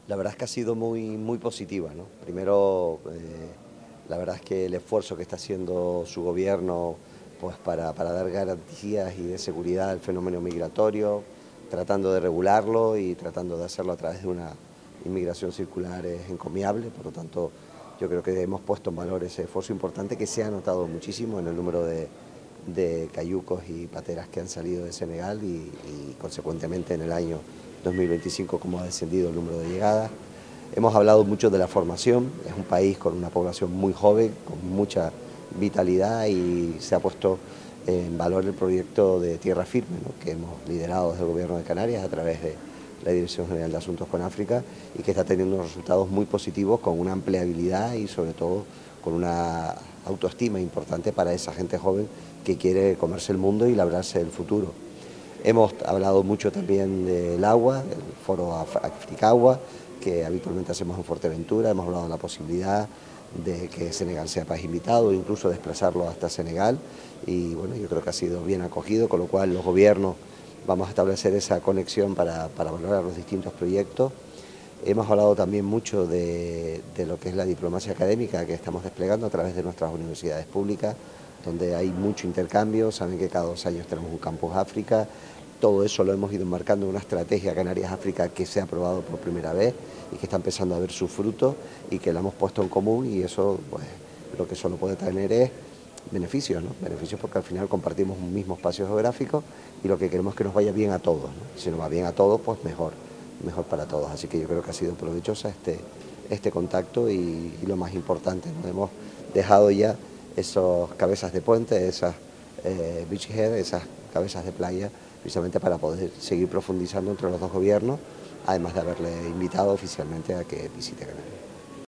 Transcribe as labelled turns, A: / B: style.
A: La verdad es que ha sido muy positiva, ¿no? Primero, la verdad es que el esfuerzo que está haciendo su gobierno pues para dar garantías y de seguridad al fenómeno migratorio, tratando de regularlo y tratando de hacerlo a través de una inmigración circular es encomiable. Por lo tanto, yo creo que hemos puesto en valor ese esfuerzo importante que se ha notado muchísimo en el número de cayucos y pateras que han salido de Senegal y consecuentemente en el año 2025 como ha descendido el número de llegadas. Hemos hablado mucho de la formación, es un país con una población muy joven, con mucha vitalidad y se ha puesto en valor el proyecto de Tierra Firme, ¿no?, que hemos liderado desde el Gobierno de Canarias a través de la Dirección General de Asuntos con África y que está teniendo unos resultados muy positivos con una empleabilidad y sobre todo con una autoestima importante para esa gente joven que quiere comerse el mundo y labrarse el futuro. Hemos hablado mucho también del agua, el foro Africagua, que habitualmente hacemos en Fuerteventura. Hemos hablado de la posibilidad de que Senegal sea país invitado, incluso desplazarlo hasta Senegal. Y bueno, yo creo que ha sido bien acogido, con lo cual los gobiernos vamos a establecer esa conexión para valorar los distintos proyectos. Hemos hablado también mucho de lo que es la diplomacia académica que estamos desplegando a través de nuestras universidades públicas, donde hay mucho intercambio. Saben que cada 2 años tenemos un campus África. Todo eso lo hemos ido enmarcando en una estrategia Canarias-África que se ha aprobado por primera vez y que está empezando a ver sus frutos y que la hemos puesto en común, y eso pues lo que solo puede tener es beneficios, ¿no? Beneficios porque al final compartimos un mismo espacio geográfico y lo que queremos es que nos vaya bien a todos, ¿no? Si nos va bien a todos, pues mejor para todos. Así que yo creo que ha sido provechosa este contacto y lo más importante, nos hemos dejado ya esas cabezas de puente, esas beachhead, esas cabezas de playa, precisamente para poder seguir profundizando entre los dos gobiernos, además de haberle invitado oficialmente a que visite Canarias.